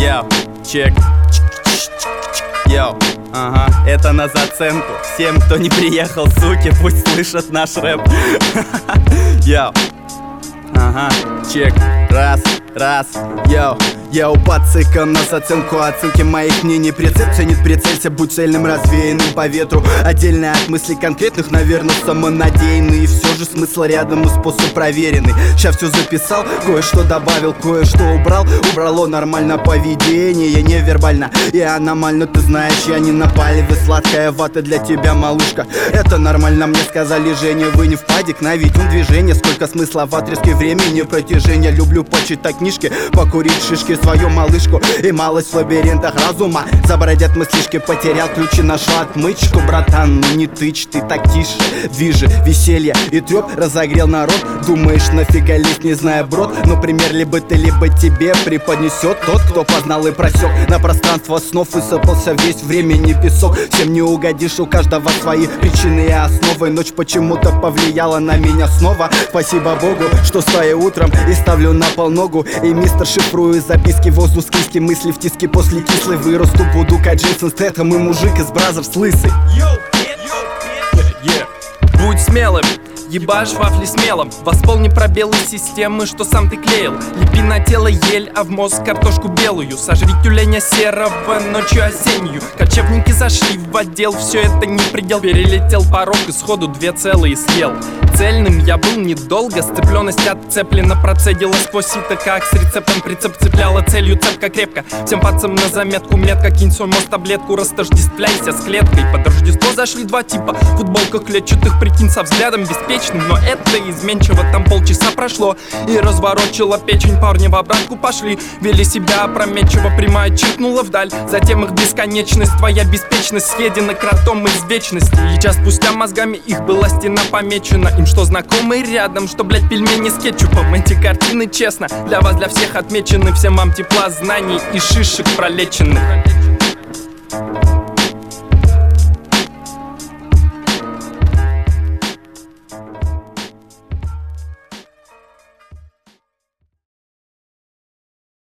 Йоу, чек. Йоу, ага, это на заценку. Всем, кто не приехал, суки, пусть слышат наш рэп. Йоу, ага, чек. Раз, йоу. Йоу, пацикам на заценку оценки моих мнений. Прицеп ценит, прицелься, будь цельным, развеянным по ветру. Отдельно от мыслей конкретных, наверное, самонадеянный. И все же смысл рядом и способ проверенный. Ща все записал, кое-что добавил, кое-что убрал. Убрало нормально поведение, невербально и аномально. Ты знаешь, я не на палеве, сладкая вата для тебя, малышка. Это нормально, мне сказали, Женя, вы не в падик, наведем движение. Сколько смысла в отрезке времени протяжения. Люблю почитать книжки, покурить шишки, свою малышку и малость в лабиринтах разума. Забродят мыслишки, потерял ключи, нашел отмычку. Братан, ну не тычь, ты так тише. Движи, веселье и трёп разогрел народ. Думаешь, нафига лезть, не зная брод. Но пример либо ты, либо тебе преподнесет тот, кто познал и просек. На пространство снов высыпался весь времени песок. Всем не угодишь, у каждого свои причины и основы. Ночь почему-то повлияла на меня снова. Спасибо Богу, что стою утром и ставлю на пол ногу. И мистер шифрую записки. Воздух скиски, мысли в тиске после кислой. Вырасту, буду как Джейсон Стэтхэм и мужик из Бразерс лысый. Будь смелым, ебашь вафли смелом. Восполни пробелы системы, что сам ты клеил. Лепи на тело ель, а в мозг картошку белую. Сожри тюленя серого ночью осеннюю. Кочевники зашли в отдел, все это не предел. Перелетел порог и сходу 2 целые съел. Цельным я был недолго, сцепленность отцеплена. Процедила сквозь сито, как с рецептом. Прицеп цепляла целью цепко крепко. Всем пацам на заметку, метка, кинь свой мост, таблетку. Растождествляйся с клеткой. Под Рождество зашли 2 типа в футболках клетчатых, прикинь, со взглядом беспечным. Но это изменчиво, там полчаса прошло и разворочила печень. Парни в обратку пошли, вели себя опрометчиво. Прямая чиркнула вдаль, затем их бесконечность. Твоя беспечность съедена кротом из вечности. И час спустя мозгами их была стена помечена. Им что знакомый рядом, что, блять, пельмени с кетчупом. Эти картины, честно, для вас, для всех отмечены. Всем вам тепла, знаний и шишек пролеченных.